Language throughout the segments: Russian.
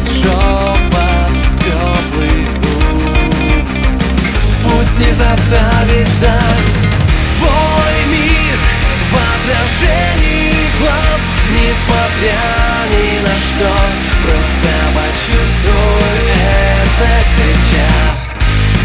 услышать шепот теплый губ. Пусть не заставит ждать твой мир в отражении глаз. Несмотря ни на что, просто почувствуй это сейчас.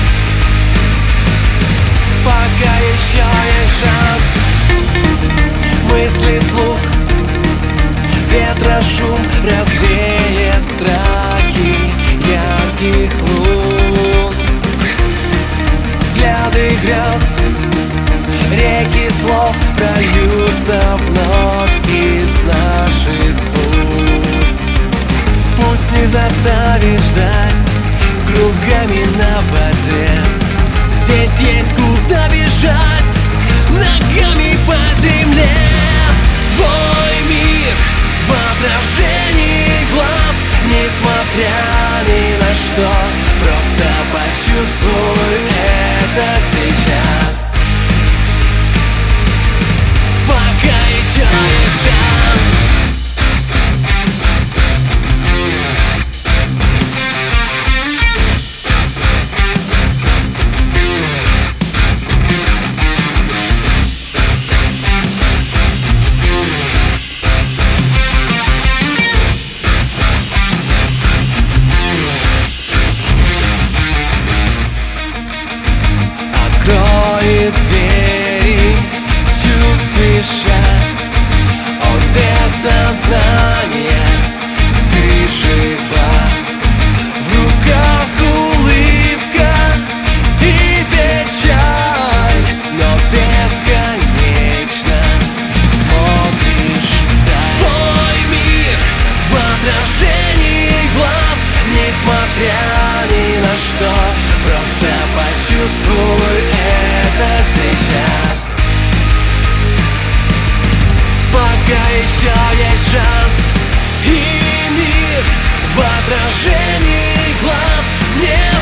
Пока еще есть шанс. Мысли вслух, ветрошум развеет страхи ярких лун. Взгляды грез, реки слов прольются вновь из наших уст. Пусть не заставит ждать кругами на воде. Здесь есть куда бежать, ногами по земле. Твой мир в отражении глаз. Несмотря ни на что, просто почувствуй это сейчас. Пока еще есть шанс. Откроет двери чуть спеша, от осознания ты жива. В руках улыбка и печаль, но бесконечно смотришь вдаль. Твой мир в отражении глаз. Несмотря ни на что, просто почувствуй это сейчас. Пока еще есть шанс, и мир в отражении глаз. Не